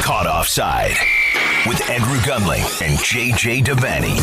Caught Offside with Andrew Gunling and JJ Devaney.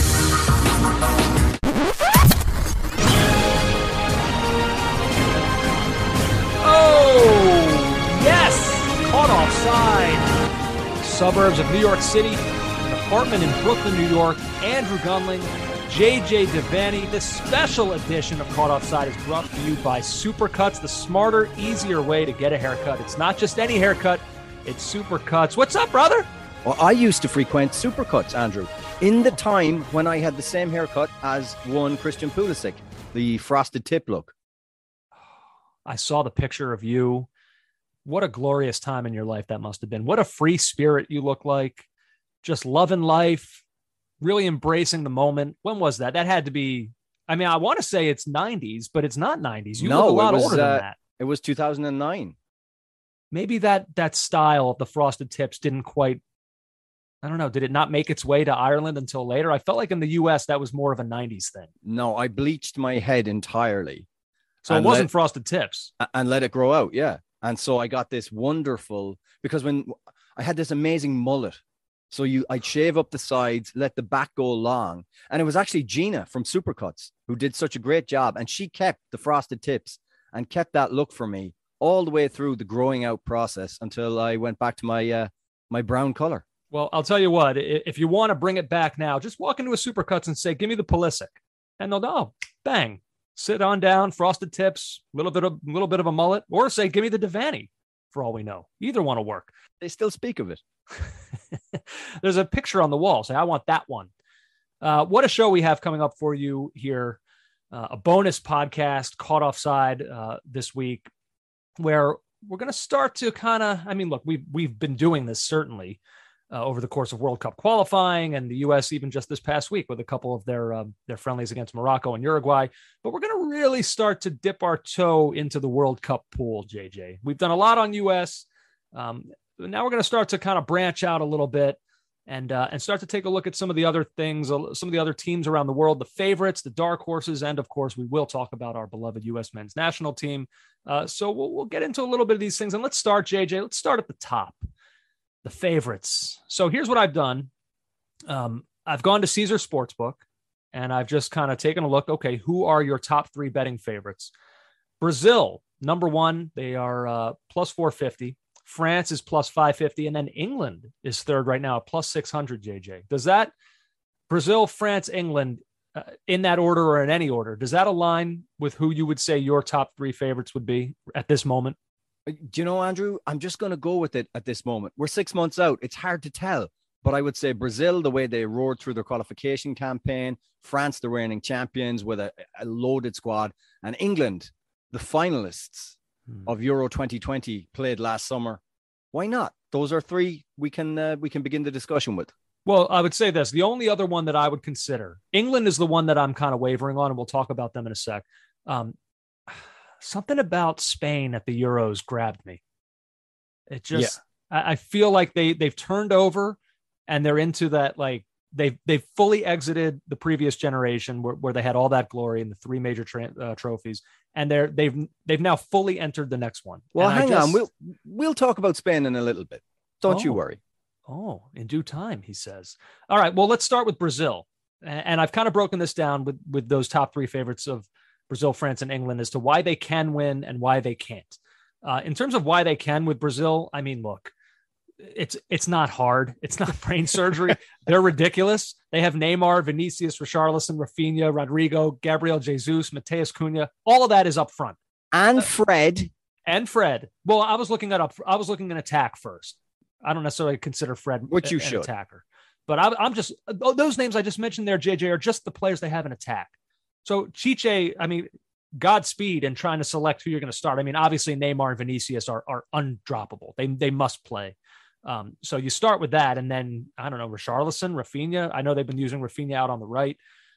Oh, yes! Caught Offside. Suburbs of New York City, an apartment in Brooklyn, New York. Andrew Gunling, JJ Devaney. This special edition of Caught Offside is brought to you by Supercuts, the smarter, easier way to get a haircut. It's not just any haircut, it's Supercuts. What's up, brother? Well, I used to frequent Supercuts, Andrew, in the time when I had the same haircut as one Christian Pulisic, the frosted tip look. I saw the picture of you. What a glorious time in your life that must have been. What a free spirit you look like. Just loving life, really embracing the moment. When was that? That had to be, I mean, I want to say it's 90s, but it's not 90s. You look a lot older than that. It was 2009. Maybe that style of the frosted tips didn't quite, I don't know, did it not make its way to Ireland until later? I felt like in the US that was more of a 90s thing. No, I bleached my head entirely. So it wasn't frosted tips. And let it grow out, yeah. And so I got this wonderful, because when I had this amazing mullet, so I'd shave up the sides, let the back go long. And it was actually Gina from Supercuts who did such a great job. And she kept the frosted tips and kept that look for me all the way through the growing out process until I went back to my brown color. Well, I'll tell you what, if you want to bring it back now, just walk into a Supercuts and say, give me the Pulisic. And they'll know, bang, sit on down, frosted tips, a little bit of a mullet, or say, give me the Devaney for all we know. Either one will work. They still speak of it. There's a picture on the wall. Say, I want that one. What a show we have coming up for you here. A bonus podcast, Caught Offside this week, where we're going to start to kind of, I mean, look, we've been doing this certainly over the course of World Cup qualifying, and the U.S. even just this past week with a couple of their friendlies against Morocco and Uruguay. But we're going to really start to dip our toe into the World Cup pool, JJ. We've done a lot on U.S. Now we're going to start to kind of branch out a little bit and start to take a look at some of the other things, some of the other teams around the world, the favorites, the dark horses, and of course, we will talk about our beloved U.S. men's national team. So we'll get into a little bit of these things. And let's start, JJ. Let's start at the top. The favorites. So here's what I've done. I've gone to Caesar Sportsbook and I've just kind of taken a look. Okay, who are your top three betting favorites? Brazil, number one, they are plus 450. France is plus 550. And then England is third right now at plus 600, JJ. Does that Brazil, France, England in that order or in any order, does that align with who you would say your top three favorites would be at this moment? Do you know, Andrew, I'm just going to go with it at this moment. We're 6 months out. It's hard to tell. But I would say Brazil, the way they roared through their qualification campaign, France, the reigning champions with a loaded squad, and England, the finalists of Euro 2020 played last summer. Why not? Those are three we can begin the discussion with. Well, I would say this. The only other one that I would consider, England is the one that I'm kind of wavering on, and we'll talk about them in a sec. Something about Spain at the Euros grabbed me. It just, yeah. I feel like they've turned over and they're into that, like they've fully exited the previous generation where they had all that glory and the three major trophies, and they've now fully entered the next one. Well, hang on, we'll talk about Spain in a little bit. Don't you worry. Oh, in due time, he says. All right, well, let's start with Brazil, and I've kind of broken this down with those top three favorites of Brazil, France, and England as to why they can win and why they can't. In terms of why they can with Brazil, I mean, look, it's not hard. It's not brain surgery. They're ridiculous. They have Neymar, Vinicius, Richarlison, Rafinha, Rodrigo, Gabriel Jesus, Mateus Cunha. All of that is up front. And Fred. Well, I was looking in attack first. I don't necessarily consider Fred an attacker. But I'm just, those names I just mentioned there, JJ, are just the players they have in attack. So Chiche, I mean, Godspeed in trying to select who you're going to start. I mean, obviously Neymar and Vinicius are undroppable. They must play. So you start with that, and then I don't know, Richarlison, Rafinha. I know they've been using Rafinha out on the right.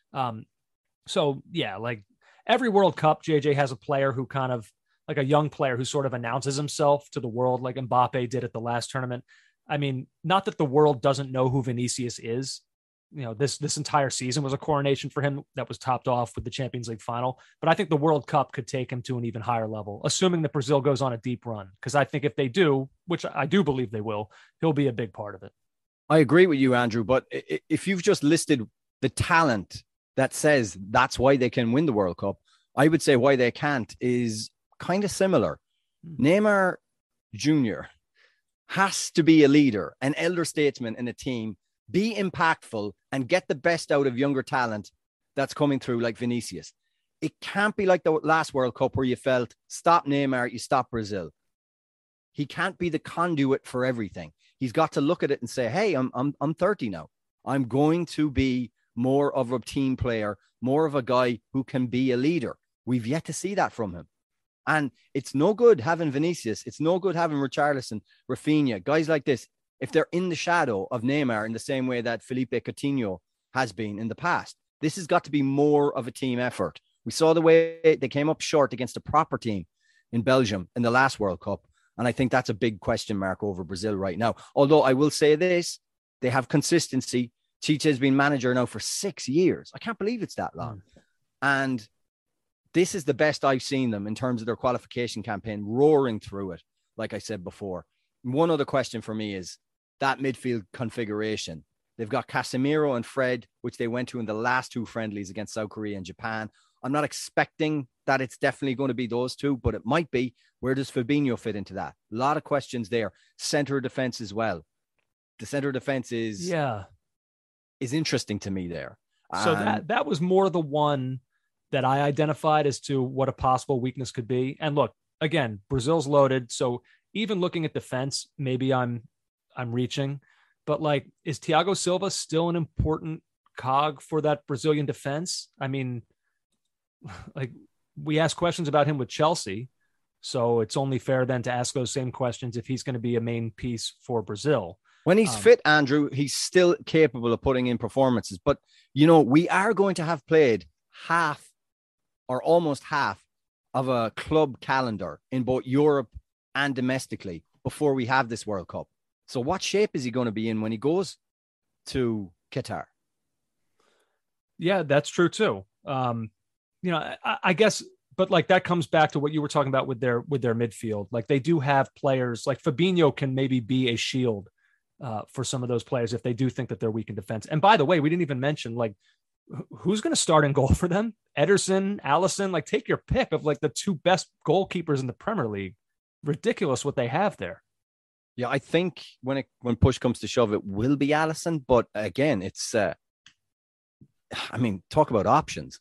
So yeah, like every World Cup, JJ has a player who kind of like a young player who sort of announces himself to the world, like Mbappe did at the last tournament. I mean, not that the world doesn't know who Vinicius is. this entire season was a coronation for him that was topped off with the Champions League final. But I think the World Cup could take him to an even higher level, assuming that Brazil goes on a deep run. Because I think if they do, which I do believe they will, he'll be a big part of it. I agree with you, Andrew. But if you've just listed the talent that says that's why they can win the World Cup, I would say why they can't is kind of similar. Neymar Jr. has to be a leader, an elder statesman in a team, be impactful and get the best out of younger talent that's coming through like Vinicius. It can't be like the last World Cup where you felt, stop Neymar, you stop Brazil. He can't be the conduit for everything. He's got to look at it and say, hey, I'm 30 now. I'm going to be more of a team player, more of a guy who can be a leader. We've yet to see that from him. And it's no good having Vinicius. It's no good having Richarlison, Rafinha, guys like this, if they're in the shadow of Neymar in the same way that Felipe Coutinho has been in the past. This has got to be more of a team effort. We saw the way they came up short against a proper team in Belgium in the last World Cup. And I think that's a big question mark over Brazil right now. Although I will say this, they have consistency. Tite has been manager now for 6 years. I can't believe it's that long. And this is the best I've seen them in terms of their qualification campaign, roaring through it, like I said before. One other question for me is that midfield configuration. They've got Casemiro and Fred, which they went to in the last two friendlies against South Korea and Japan. I'm not expecting that it's definitely going to be those two, but it might be. Where does Fabinho fit into that? A lot of questions there. Center of defense as well. The center of defense is interesting to me there. So that was more the one that I identified as to what a possible weakness could be. And look, again, Brazil's loaded. So even looking at defense, maybe I'm reaching, but like, is Thiago Silva still an important cog for that Brazilian defense? I mean, like, we ask questions about him with Chelsea, so it's only fair then to ask those same questions if he's going to be a main piece for Brazil. When he's fit, Andrew, he's still capable of putting in performances. But, we are going to have played half or almost half of a club calendar in both Europe and domestically before we have this World Cup. So what shape is he going to be in when he goes to Qatar? Yeah, that's true too. I guess, but like that comes back to what you were talking about with their midfield. Like they do have players like Fabinho can maybe be a shield for some of those players if they do think that they're weak in defense. And by the way, we didn't even mention like who's going to start in goal for them? Ederson, Alisson, like take your pick of like the two best goalkeepers in the Premier League. Ridiculous what they have there. Yeah, I think when push comes to shove, it will be Alisson. But again, it's, talk about options.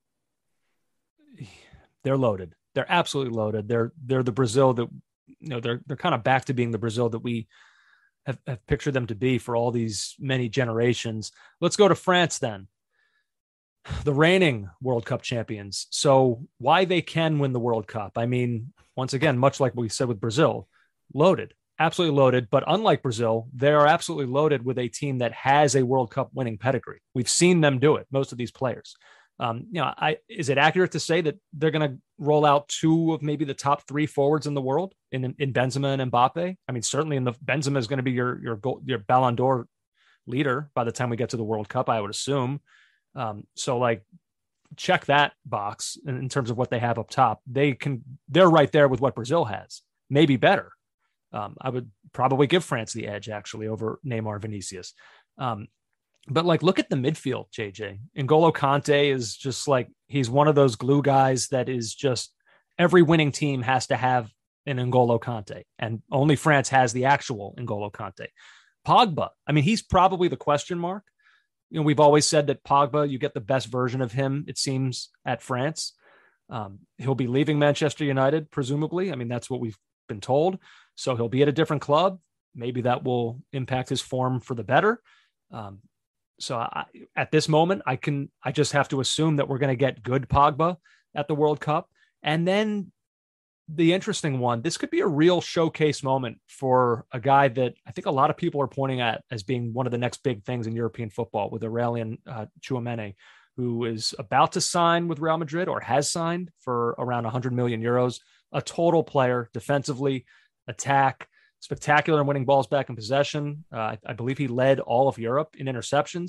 They're loaded. They're absolutely loaded. They're the Brazil that, they're kind of back to being the Brazil that we have pictured them to be for all these many generations. Let's go to France then. The reigning World Cup champions. So why they can win the World Cup. I mean, once again, much like we said with Brazil, loaded, absolutely loaded. But unlike Brazil, they are absolutely loaded with a team that has a World Cup winning pedigree. We've seen them do it, most of these players. Is it accurate to say that they're going to roll out two of maybe the top three forwards in the world in Benzema and Mbappe? I mean, certainly Benzema is going to be your Ballon d'Or leader by the time we get to the World Cup, I would assume. So like check that box in terms of what they have up top. They're right there with what Brazil has, maybe better. I would probably give France the edge actually over Neymar, Vinicius. But like, look at the midfield, JJ. N'Golo Kante is just like, he's one of those glue guys that is just every winning team has to have an N'Golo Kante, and only France has the actual N'Golo Kante. Pogba, I mean, he's probably the question mark. We've always said that Pogba, you get the best version of him, it seems, at France. He'll be leaving Manchester United, presumably. I mean, that's what we've been told. So he'll be at a different club. Maybe that will impact his form for the better. So at this moment, I just have to assume that we're going to get good Pogba at the World Cup. And then the interesting one, this could be a real showcase moment for a guy that I think a lot of people are pointing at as being one of the next big things in European football, with Aurelien Tchouameni, who is about to sign with Real Madrid or has signed for around 100 million euros, a total player defensively, attack, spectacular in winning balls back in possession. I believe he led all of Europe in interceptions,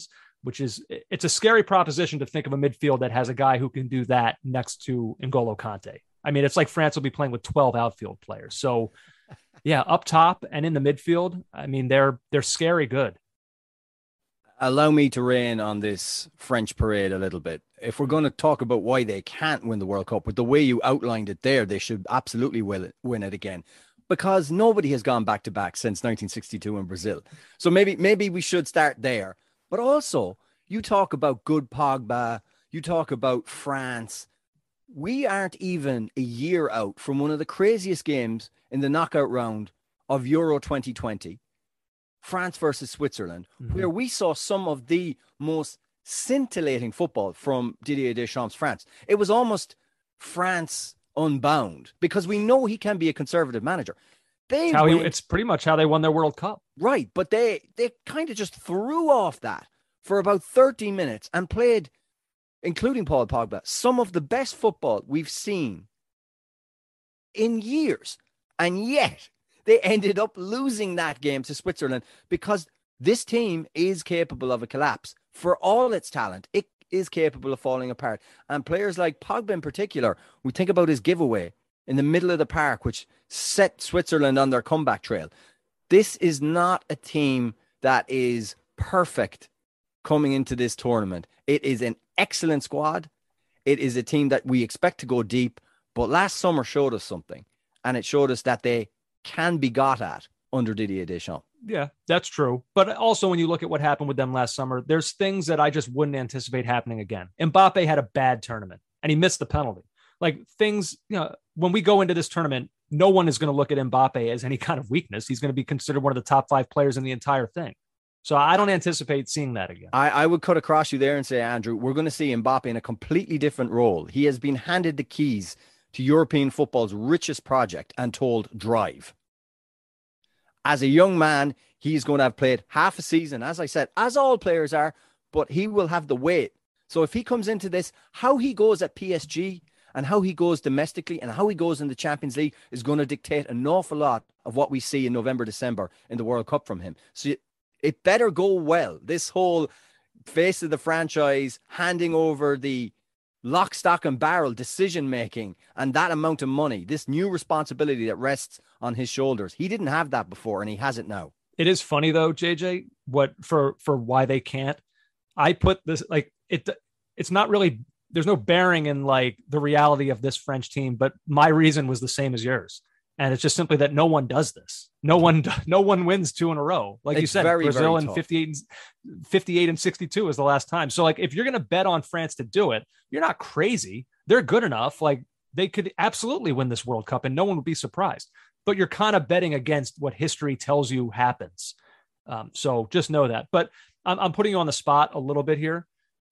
which is, it's a scary proposition to think of a midfield that has a guy who can do that next to N'Golo Kante. I mean, it's like France will be playing with 12 outfield players. So yeah, up top and in the midfield, I mean, they're scary good. Allow me to rain on this French parade a little bit. If we're going to talk about why they can't win the World Cup, with the way you outlined it there, they should absolutely win it again, because nobody has gone back to back since 1962 in Brazil. So maybe we should start there. But also, you talk about good Pogba, you talk about France. We aren't even a year out from one of the craziest games in the knockout round of Euro 2020. France versus Switzerland, where we saw some of the most scintillating football from Didier Deschamps' France. It was almost France unbound, because we know he can be a conservative manager. It's pretty much how they won their World Cup. Right, but they kind of just threw off that for about 30 minutes and played, including Paul Pogba, some of the best football we've seen in years. And yet they ended up losing that game to Switzerland, because this team is capable of a collapse. For all its talent, it is capable of falling apart. And players like Pogba in particular, we think about his giveaway in the middle of the park, which set Switzerland on their comeback trail. This is not a team that is perfect coming into this tournament. It is an excellent squad. It is a team that we expect to go deep. But last summer showed us something, and it showed us that they can be got at under Didier Deschamps. Yeah, that's true. But also, when you look at what happened with them last summer, there's things that I just wouldn't anticipate happening again. Mbappe had a bad tournament and he missed the penalty. Like things, when we go into this tournament, no one is going to look at Mbappe as any kind of weakness. He's going to be considered one of the top 5 players in the entire thing. So I don't anticipate seeing that again. I would cut across you there and say, Andrew, we're going to see Mbappe in a completely different role. He has been handed the keys to European football's richest project and told drive. As a young man, he's going to have played half a season, as I said, as all players are, but he will have the weight. So if he comes into this, how he goes at PSG and how he goes domestically and how he goes in the Champions League is going to dictate an awful lot of what we see in November, December in the World Cup from him. So it better go well. This whole face of the franchise, handing over the lock, stock and barrel decision making and that amount of money, this new responsibility that rests on his shoulders. He didn't have that before and he has it now. It is funny though, JJ, for why they can't. I put this it's not really, there's no bearing in like the reality of this French team, but my reason was the same as yours. And it's just simply that no one does this. No one wins 2 in a row. Like you said, Brazil in 58 and 62 is the last time. So like, if you're going to bet on France to do it, you're not crazy. They're good enough. Like they could absolutely win this World Cup and no one would be surprised, but you're kind of betting against what history tells you happens. So just know that, but I'm putting you on the spot a little bit here.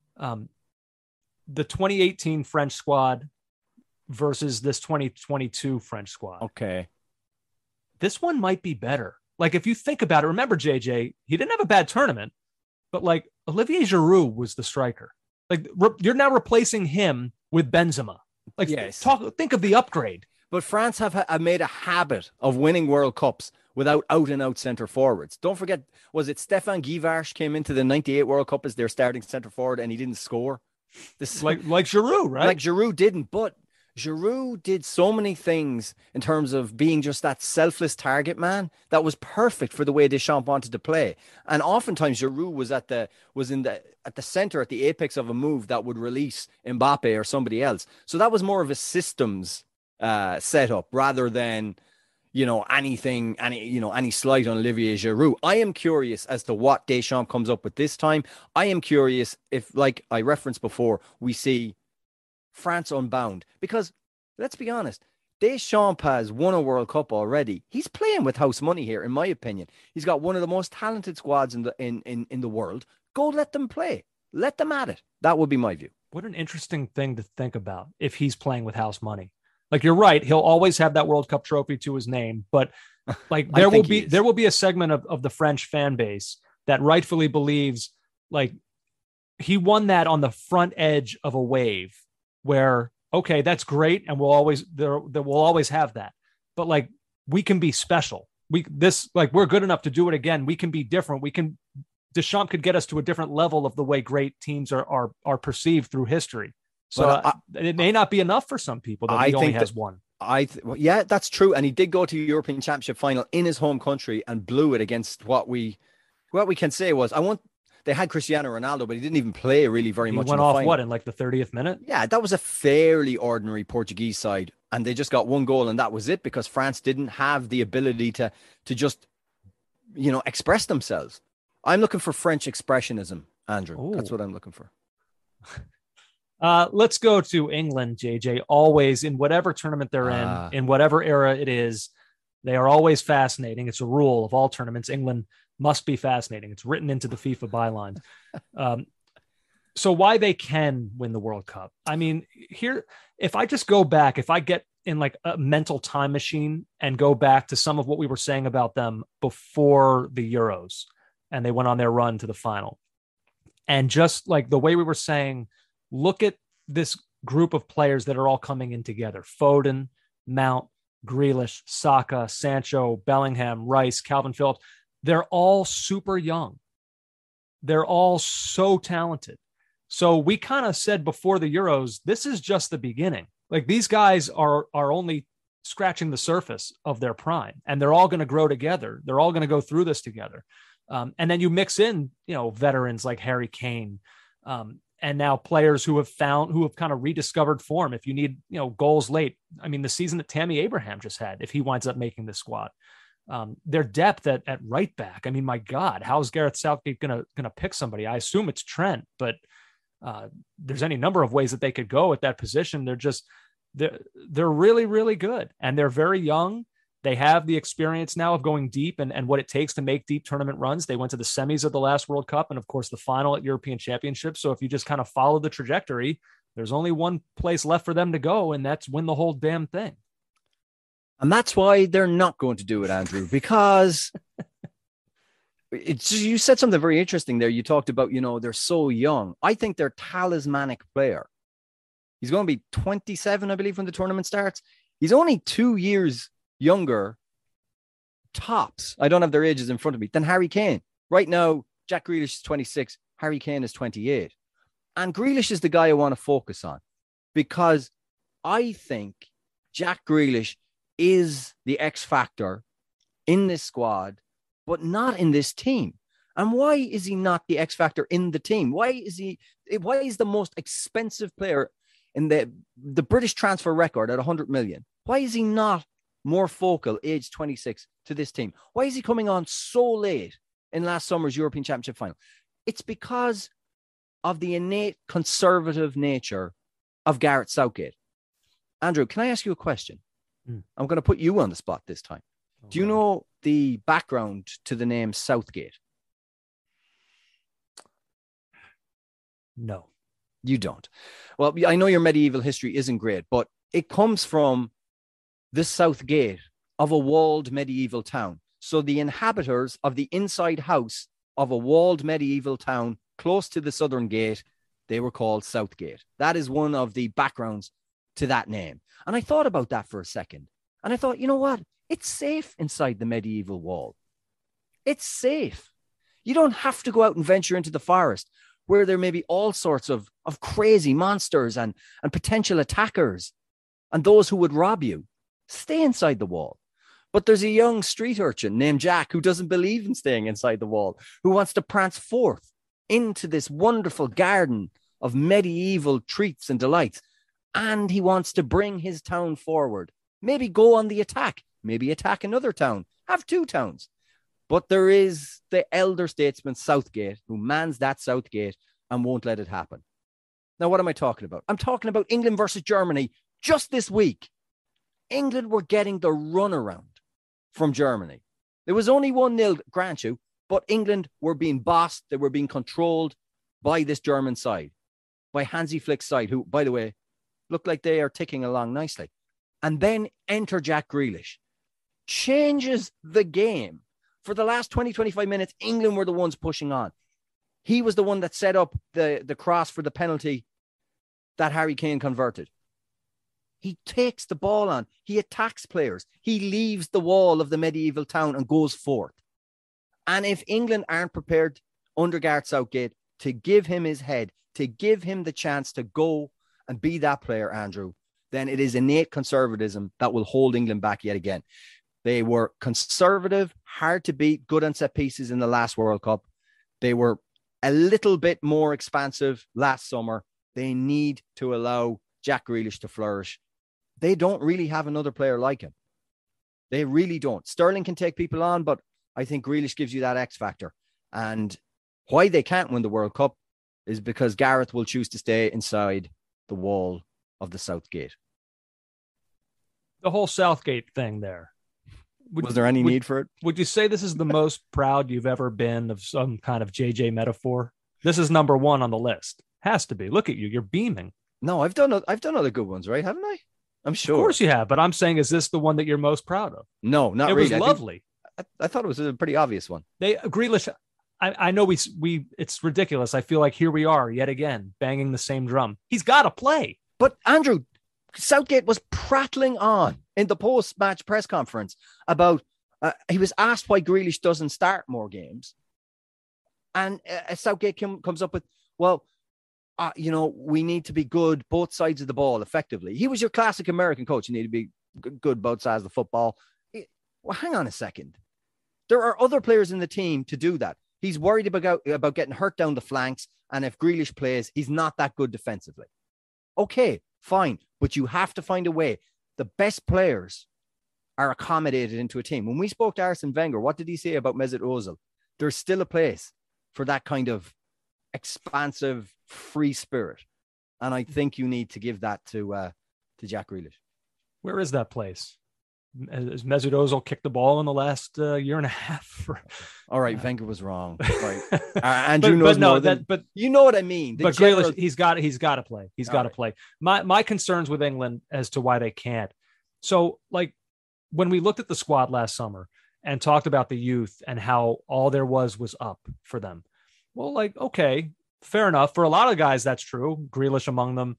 The 2018 French squad versus this 2022 French squad. Okay. This one might be better. Like if you think about it, remember JJ, he didn't have a bad tournament, but like Olivier Giroud was the striker. Like you're now replacing him with Benzema. Like yes. Think of the upgrade. But France have made a habit of winning World Cups without out-and-out centre forwards. Don't forget, was it Stefan Guivarc'h came into the 98 World Cup as their starting centre forward and he didn't score? This like Giroud, right? Like Giroud didn't, but Giroud did so many things in terms of being just that selfless target man that was perfect for the way Deschamps wanted to play. And oftentimes Giroud was at the center, at the apex of a move that would release Mbappe or somebody else. So that was more of a systems setup rather than any slight on Olivier Giroud. I am curious as to what Deschamps comes up with this time. I am curious if, like I referenced before, we see France unbound, because let's be honest, Deschamps has won a World Cup already. He's playing with house money here, in my opinion. He's got one of the most talented squads in the world. Go let them play. Let them at it. That would be my view. What an interesting thing to think about if he's playing with house money. Like you're right, he'll always have that World Cup trophy to his name, but like there will be a segment of the French fan base that rightfully believes like he won that on the front edge of a wave where, okay, that's great. And we'll always have that, but like, we can be special. We're good enough to do it again. We can be different. We can Deschamps could get us to a different level of the way great teams are perceived through history. So it may not be enough for some people that he only has one. Yeah, that's true. And he did go to the European Championship final in his home country and blew it against what we can say was, they had Cristiano Ronaldo, but he didn't even play really very much. He went off in like the 30th minute? Yeah, that was a fairly ordinary Portuguese side. And they just got one goal and that was it, because France didn't have the ability to just, express themselves. I'm looking for French expressionism, Andrew. Ooh. That's what I'm looking for. Let's go to England, JJ. Always, in whatever tournament they're in whatever era it is, they are always fascinating. It's a rule of all tournaments. England must be fascinating. It's written into the FIFA byline. So why they can win the World Cup? I mean, here, if I just go back, if I get in like a mental time machine and go back to some of what we were saying about them before the Euros and they went on their run to the final, and just like the way we were saying, look at this group of players that are all coming in together. Foden, Mount, Grealish, Saka, Sancho, Bellingham, Rice, Calvin Phillips. They're all super young. They're all so talented. So we kind of said before the Euros, this is just the beginning. Like, these guys are only scratching the surface of their prime, and they're all going to grow together. They're all going to go through this together. And then you mix in, veterans like Harry Kane, and now players who have kind of rediscovered form. If you need, goals late, I mean, the season that Tammy Abraham just had, if he winds up making the squad, their depth at right back. I mean, my God, how's Gareth Southgate gonna pick somebody? I assume it's Trent, but there's any number of ways that they could go at that position. They're really, really good, and they're very young. They have the experience now of going deep and what it takes to make deep tournament runs. They went to the semis of the last World Cup and, of course, the final at European Championships. So if you just kind of follow the trajectory, there's only one place left for them to go, and that's win the whole damn thing. And that's why they're not going to do it, Andrew, because you said something very interesting there. You talked about, they're so young. I think their talismanic player, he's going to be 27, I believe, when the tournament starts. He's only 2 years younger, tops, I don't have their ages in front of me, than Harry Kane. Right now, Jack Grealish is 26, Harry Kane is 28. And Grealish is the guy I want to focus on, because I think Jack Grealish is the X factor in this squad, but not in this team. And why is he not the X factor in the team? Why is the most expensive player in the British transfer record at 100 million? Why is he not more focal, age 26, to this team? Why is he coming on so late in last summer's European Championship final? It's because of the innate conservative nature of Gareth Southgate. Andrew, can I ask you a question? I'm going to put you on the spot this time. Okay. Do you know the background to the name Southgate? No. You don't. Well, I know your medieval history isn't great, but it comes from the south gate of a walled medieval town. So the inhabitants of the inside house of a walled medieval town close to the southern gate, they were called Southgate. That is one of the backgrounds to that name. And I thought about that for a second. And I thought, you know what? It's safe inside the medieval wall. It's safe. You don't have to go out and venture into the forest where there may be all sorts of crazy monsters and potential attackers and those who would rob you. Stay inside the wall. But there's a young street urchin named Jack who doesn't believe in staying inside the wall, who wants to prance forth into this wonderful garden of medieval treats and delights. And he wants to bring his town forward. Maybe go on the attack. Maybe attack another town. Have two towns. But there is the elder statesman Southgate who mans that Southgate and won't let it happen. Now, what am I talking about? I'm talking about England versus Germany just this week. England were getting the runaround from Germany. There was only 1-0, grant you, but England were being bossed. They were being controlled by this German side, by Hansi Flick's side, who, by the way, look like they are ticking along nicely. And then enter Jack Grealish. Changes the game. For the last 20, 25 minutes, England were the ones pushing on. He was the one that set up the cross for the penalty that Harry Kane converted. He takes the ball on. He attacks players. He leaves the wall of the medieval town and goes forth. And if England aren't prepared, under Gareth Southgate to give him his head, to give him the chance to go and be that player, Andrew, then it is innate conservatism that will hold England back yet again. They were conservative, hard to beat, good on set pieces in the last World Cup. They were a little bit more expansive last summer. They need to allow Jack Grealish to flourish. They don't really have another player like him. They really don't. Sterling can take people on, but I think Grealish gives you that X factor. And why they can't win the World Cup is because Gareth will choose to stay inside the wall of the Southgate. The whole Southgate thing there. Was there any need for it? Would you say this is the most proud you've ever been of some kind of JJ metaphor? This is number one on the list. Has to be. Look at you. You're beaming. No, I've done other good ones, right? Haven't I? I'm sure. Of course you have, but I'm saying, is this the one that you're most proud of? No, not really. It was lovely. I thought it was a pretty obvious one. Grealish, I know we it's ridiculous. I feel like here we are yet again, banging the same drum. He's got to play. But Andrew, Southgate was prattling on in the post-match press conference about, he was asked why Grealish doesn't start more games. And Southgate comes up with, well, we need to be good both sides of the ball effectively. He was your classic American coach. You need to be good both sides of the football. Well, hang on a second. There are other players in the team to do that. He's worried about getting hurt down the flanks. And if Grealish plays, he's not that good defensively. Okay, fine. But you have to find a way. The best players are accommodated into a team. When we spoke to Arsene Wenger, what did he say about Mesut Ozil? There's still a place for that kind of expansive, free spirit. And I think you need to give that to Jack Grealish. Where is that place? Has Mesut Ozil kicked the ball in the last year and a half? All right, Wenger was wrong. Right, Andrew knows more than, but you know what I mean. But Grealish, he's got to play. He's got to play. My concerns with England as to why they can't. So, like when we looked at the squad last summer and talked about the youth and how all there was up for them. Well, like, okay, fair enough. For a lot of guys, that's true. Grealish among them,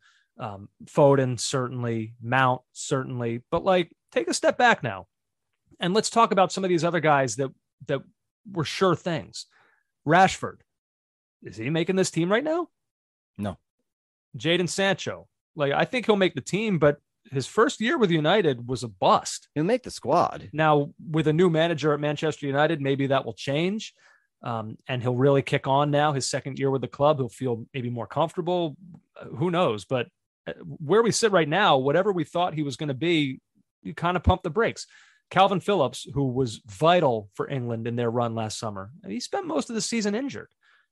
Foden certainly, Mount certainly, but like, take a step back now and let's talk about some of these other guys that were sure things. Rashford, is he making this team right now? No. Jadon Sancho, like, I think he'll make the team, but his first year with United was a bust. He'll make the squad. Now, with a new manager at Manchester United, maybe that will change. And he'll really kick on now. His second year with the club, he'll feel maybe more comfortable. Who knows? But where we sit right now, whatever we thought he was going to be, you kind of pump the brakes. Calvin Phillips, who was vital for England in their run last summer, he spent most of the season injured.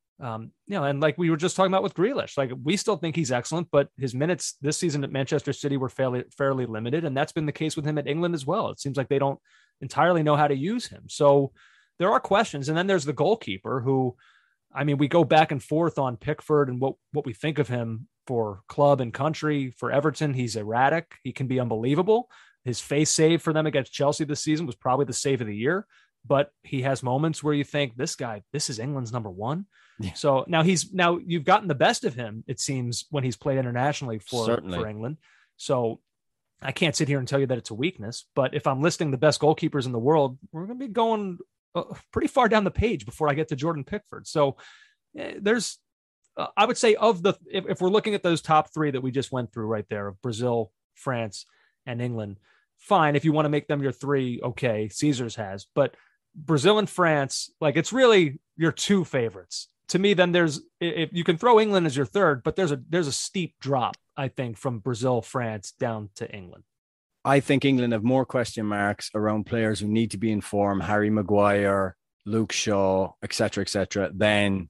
And like we were just talking about with Grealish, like we still think he's excellent, but his minutes this season at Manchester City were fairly limited. And that's been the case with him at England as well. It seems like they don't entirely know how to use him. So there are questions. And then there's the goalkeeper who, I mean, we go back and forth on Pickford and what we think of him for club and country. For Everton, he's erratic. He can be unbelievable. His face save for them against Chelsea this season was probably the save of the year, but he has moments where you think this is England's number one. Yeah. So now you've gotten the best of him, it seems, when he's played internationally for England. So I can't sit here and tell you that it's a weakness, but if I'm listing the best goalkeepers in the world, we're going to be going pretty far down the page before I get to Jordan Pickford. So there's, I would say if we're looking at those top three that we just went through right there of Brazil, France, and England, fine. If you want to make them your three, okay, Caesars has, but Brazil and France, like it's really your two favorites. To me, then if you can throw England as your third, but there's a steep drop, I think, from Brazil, France down to England. I think England have more question marks around players who need to be in form, Harry Maguire, Luke Shaw, etc., than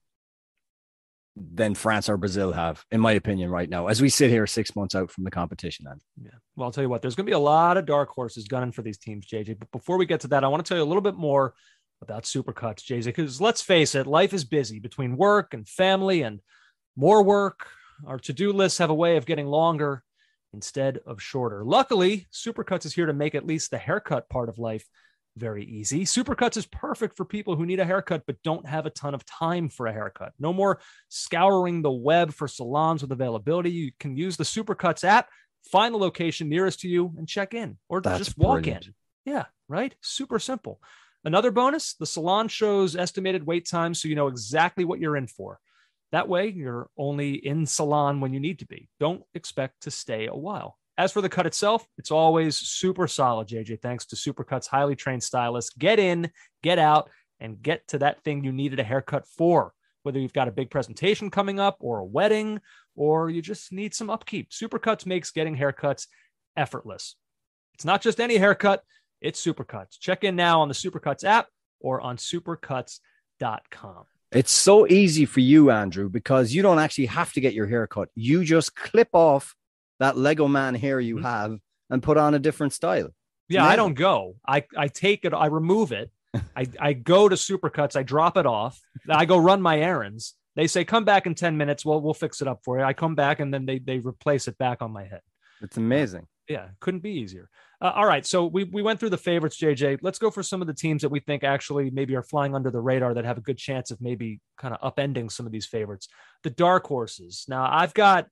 France or Brazil have, in my opinion, right now, as we sit here 6 months out from the competition. Yeah. Well, I'll tell you what, there's going to be a lot of dark horses gunning for these teams, JJ. But before we get to that, I want to tell you a little bit more about Supercuts, JJ, because let's face it, life is busy between work and family and more work. Our to-do lists have a way of getting longer instead of shorter. Luckily, Supercuts is here to make at least the haircut part of life very easy. Supercuts is perfect for people who need a haircut but don't have a ton of time for a haircut. No more scouring the web for salons with availability. You can use the Supercuts app, find the location nearest to you, and check in, or just walk in. Yeah, right? Super simple. Another bonus, the salon shows estimated wait time so you know exactly what you're in for. That way, you're only in salon when you need to be. Don't expect to stay a while. As for the cut itself, it's always super solid, JJ, thanks to Supercut's highly trained stylists. Get in, get out, and get to that thing you needed a haircut for. Whether you've got a big presentation coming up or a wedding, or you just need some upkeep, Supercuts makes getting haircuts effortless. It's not just any haircut, it's Supercuts. Check in now on the Supercuts app or on supercuts.com. It's so easy for you, Andrew, because you don't actually have to get your hair cut. You just clip off that Lego man hair you have and put on a different style. Yeah, I don't go. I take it, I remove it. I go to Supercuts, I drop it off. I go run my errands. They say, come back in 10 minutes. Well, we'll fix it up for you. I come back and then they replace it back on my head. It's amazing. Yeah, couldn't be easier. All right, so we went through the favorites, JJ. Let's go for some of the teams that we think actually maybe are flying under the radar that have a good chance of maybe kind of upending some of these favorites. The dark horses. Now, I've got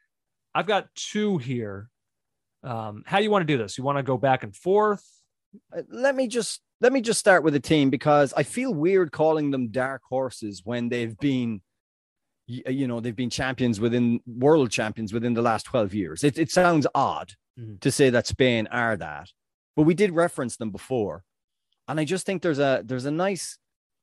two here. How do you want to do this? You want to go back and forth? Let me just start with a team because I feel weird calling them dark horses when they've been, they've been world champions within the last 12 years. It sounds odd to say that Spain are that, but we did reference them before. And I just think there's a nice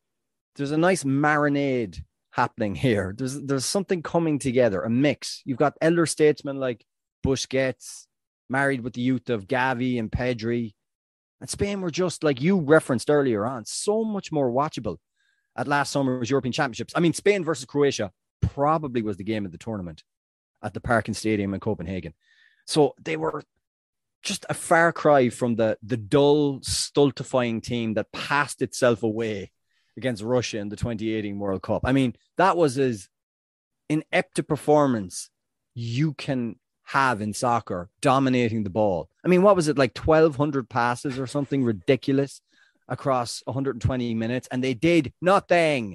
marinade happening here. There's something coming together, a mix. You've got elder statesmen like Busquets, married with the youth of Gavi and Pedri. And Spain were just, like you referenced earlier on, so much more watchable at last summer's European Championships. I mean, Spain versus Croatia probably was the game of the tournament at the Parken Stadium in Copenhagen. So they were just a far cry from the dull, stultifying team that passed itself away against Russia in the 2018 World Cup. I mean, that was as inept a performance you can have in soccer, dominating the ball. I mean, what was it, like 1,200 passes or something ridiculous across 120 minutes? And they did nothing.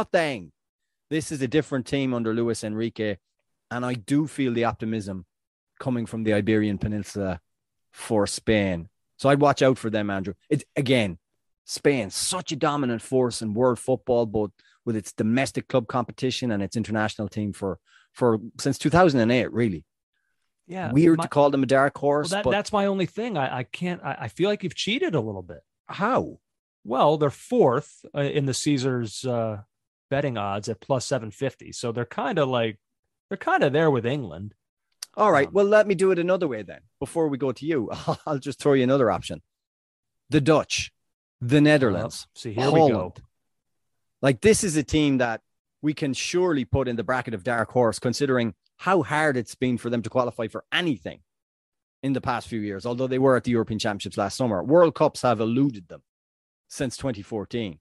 This is a different team under Luis Enrique. And I do feel the optimism coming from the Iberian Peninsula for Spain. So I'd watch out for them, Andrew. It's, again, Spain, such a dominant force in world football, both with its domestic club competition and its international team for since 2008, really. Yeah. Weird to call them a dark horse. Well, that's my only thing. I can't, I feel like you've cheated a little bit. How? Well, they're fourth in the Caesars betting odds at plus 750. So they're kind of there with England. All right. Well, let me do it another way then. Before we go to you, I'll just throw you another option. The Dutch, the Netherlands. See, here we go. Like, this is a team that we can surely put in the bracket of dark horse, considering how hard it's been for them to qualify for anything in the past few years, although they were at the European Championships last summer. World Cups have eluded them since 2014.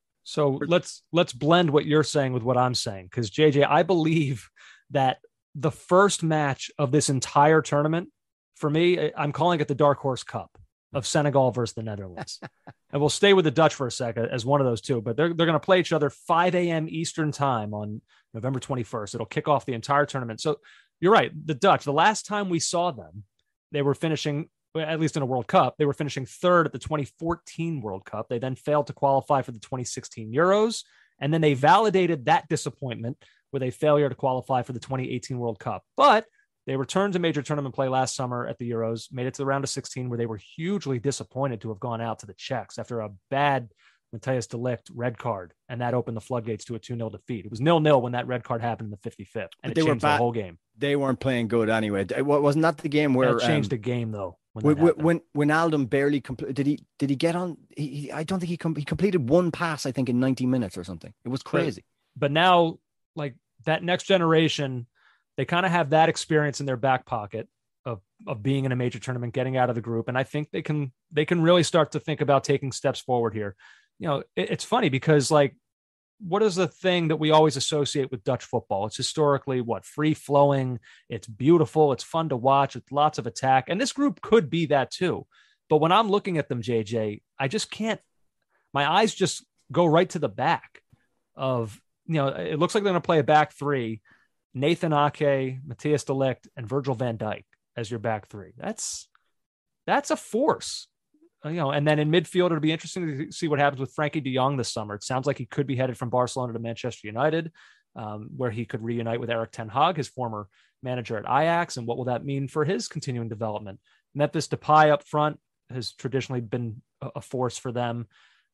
So let's blend what you're saying with what I'm saying, because JJ, I believe that the first match of this entire tournament, for me, I'm calling it the Dark Horse Cup of Senegal versus the Netherlands. And we'll stay with the Dutch for a second as one of those two, but they're going to play each other 5 a.m. Eastern time on November 21st. It'll kick off the entire tournament. So you're right. The Dutch, the last time we saw them, they were finishing, at least in a World Cup, they were finishing third at the 2014 World Cup. They then failed to qualify for the 2016 Euros. And then they validated that disappointment with a failure to qualify for the 2018 World Cup. But they returned to major tournament play last summer at the Euros, made it to the round of 16, where they were hugely disappointed to have gone out to the Czechs after a bad Matthijs de Ligt red card, and that opened the floodgates to a 2-0 defeat. It was 0-0 when that red card happened in the 55th, and it changed the whole game. They weren't playing good anyway. Wasn't that the game where it changed the game though? When Wijnaldum barely completed, did he get on? I don't think he completed one pass. I think in 90 minutes or something. It was crazy. But now, like, that next generation, they kind of have that experience in their back pocket of being in a major tournament, getting out of the group. And I think they can really start to think about taking steps forward here. You know, it's funny because, like, what is the thing that we always associate with Dutch football? It's historically free flowing. It's beautiful. It's fun to watch. It's lots of attack. And this group could be that too. But when I'm looking at them, JJ, I just can't, my eyes just go right to the back of, it looks like they're going to play a back three. Nathan Ake, Matthijs de Ligt, and Virgil van Dijk as your back three. That's a force. and then in midfield, it'll be interesting to see what happens with Frankie de Jong this summer. It sounds like he could be headed from Barcelona to Manchester United, where he could reunite with Erik ten Hag, his former manager at Ajax. And what will that mean for his continuing development? Memphis Depay up front has traditionally been a force for them.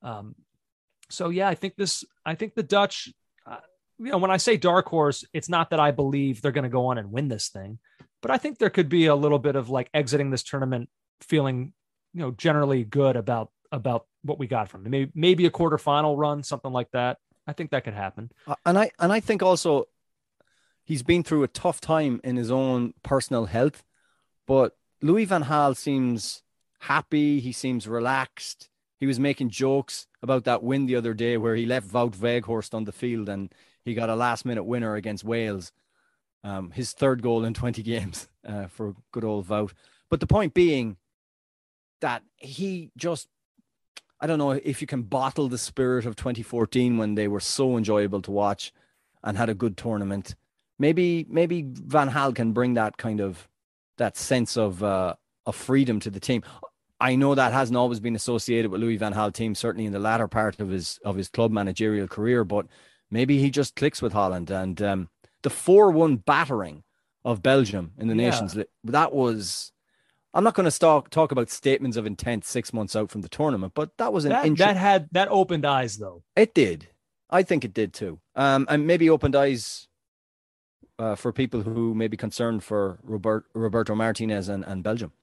So yeah, I think the Dutch, when I say dark horse, it's not that I believe they're going to go on and win this thing, but I think there could be a little bit of like exiting this tournament feeling, generally good about what we got from it. Maybe a quarterfinal run, something like that. I think that could happen. And I think also he's been through a tough time in his own personal health, but Louis van Gaal seems happy. He seems relaxed. He was making jokes about that win the other day where he left Wout Weghorst on the field and he got a last-minute winner against Wales. His third goal in 20 games for good old Wout. But the point being that he just, I don't know if you can bottle the spirit of 2014 when they were so enjoyable to watch and had a good tournament. Maybe Van Gaal can bring that kind of, that sense of freedom to the team. I know that hasn't always been associated with Louis van Gaal team, certainly in the latter part of his club managerial career, but maybe he just clicks with Holland. And the 4-1 battering of Belgium in the Nations League, that was, I'm not going to talk about statements of intent 6 months out from the tournament, but that was that opened eyes though. It did. I think it did too. And maybe opened eyes for people who may be concerned for Roberto Martinez and Belgium.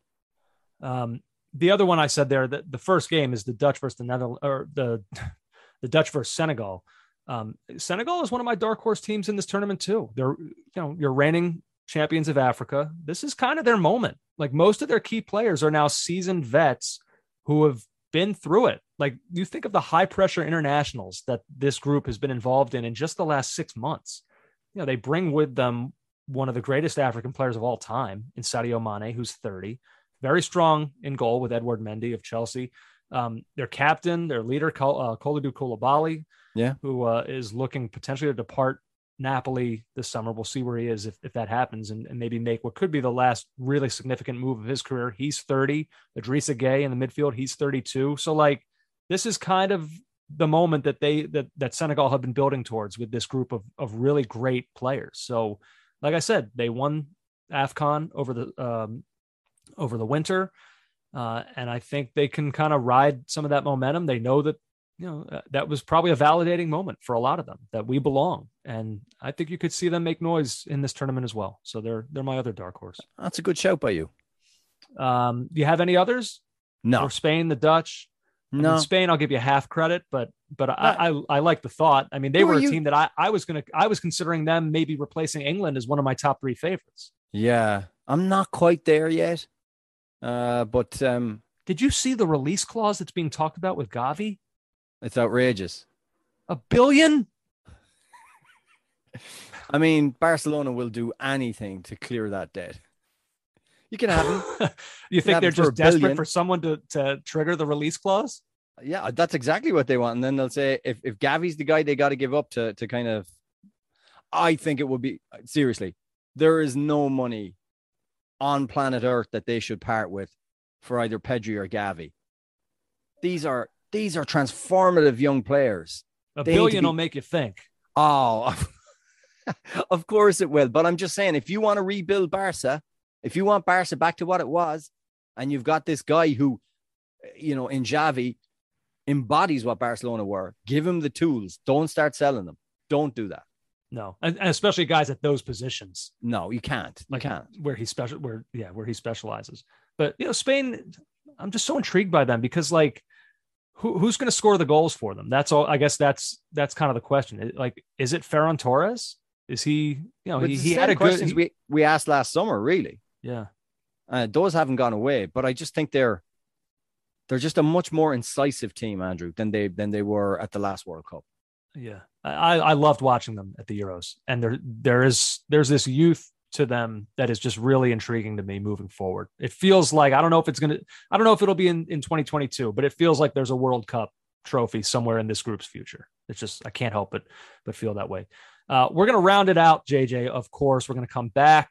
The other one I said there, that the first game is the Dutch versus the Netherlands, or the Dutch versus Senegal. Senegal is one of my dark horse teams in this tournament too. They're, you're reigning champions of Africa. This is kind of their moment. Like most of their key players are now seasoned vets who have been through it. Like you think of the high pressure internationals that this group has been involved in just the last 6 months. They bring with them one of the greatest African players of all time in Sadio Mane, who's 30. Very strong in goal with Edouard Mendy of Chelsea. Their captain, their leader, Kalidou Koulibaly, who is looking potentially to depart Napoli this summer. We'll see where he is if that happens, and maybe make what could be the last really significant move of his career. He's 30. Idrissa Gueye in the midfield, he's 32. So like this is kind of the moment that Senegal have been building towards with this group of really great players. So like I said, they won AFCON over the winter. And I think they can kind of ride some of that momentum. They know that, that was probably a validating moment for a lot of them, that we belong. And I think you could see them make noise in this tournament as well. So they're my other dark horse. That's a good shout by you. Do you have any others? No. For Spain, the Dutch? No. I mean, Spain, I'll give you half credit, but I like the thought. I mean, they were a team that I was considering them maybe replacing England as one of my top 3 favorites. Yeah. I'm not quite there yet. But did you see the release clause that's being talked about with Gavi? It's outrageous. $1 billion? I mean, Barcelona will do anything to clear that debt. You can have him. You think they're just desperate for someone to trigger the release clause? Yeah, that's exactly what they want. And then they'll say, if Gavi's the guy they got to give up to kind of, I think it would be, seriously, there is no money on planet Earth that they should part with for either Pedri or Gavi. These are transformative young players. $1 billion will make you think. Oh, of course it will. But I'm just saying, if you want to rebuild Barca, if you want Barca back to what it was, and you've got this guy who, in Xavi embodies what Barcelona were, give him the tools. Don't start selling them. Don't do that. No, and especially guys at those positions. No, you can't. You can't. Where he specializes. But Spain, I'm just so intrigued by them because like, who's going to score the goals for them? That's all. I guess that's kind of the question. Like, is it Ferran Torres? Is he? He had a questions good. We asked last summer, really. Yeah. Those haven't gone away, but I just think they're just a much more incisive team, Andrew, than they were at the last World Cup. Yeah, I loved watching them at the Euros, and there's this youth to them that is just really intriguing to me moving forward. It feels like I don't know if it'll be in 2022, but it feels like there's a World Cup trophy somewhere in this group's future. It's just I can't help but feel that way. We're gonna round it out, JJ. Of course, we're gonna come back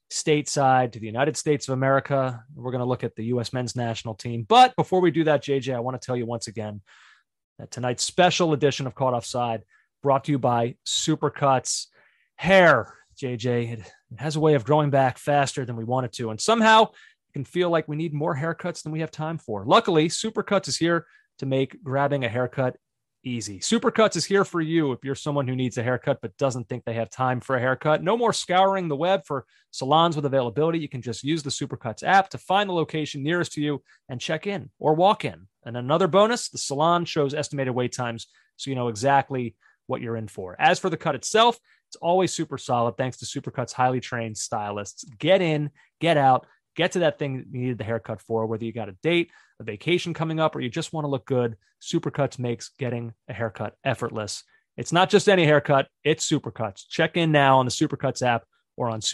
stateside to the United States of America. We're going to look at the U.S. men's national team. But before we do that, JJ, I want to tell you once again that tonight's special edition of Caught Offside brought to you by Supercuts. Hair, JJ, it has a way of growing back faster than we want it to. And somehow it can feel like we need more haircuts than we have time for. Luckily, Supercuts is here to make grabbing a haircut easy. Supercuts is here for you if you're someone who needs a haircut but doesn't think they have time for a haircut. No more scouring the web for salons with availability. You can just use the Supercuts app to find the location nearest to you and check in or walk in. And another bonus, the salon shows estimated wait times so you know exactly what you're in for. As for the cut itself, it's always super solid thanks to Supercuts' highly trained stylists. Get in, get out, get to that thing you needed the haircut for, whether you got a date, a vacation coming up, or you just want to look good. Supercuts makes getting a haircut effortless. It's not just any haircut, it's Supercuts. Check in now on the Supercuts app or on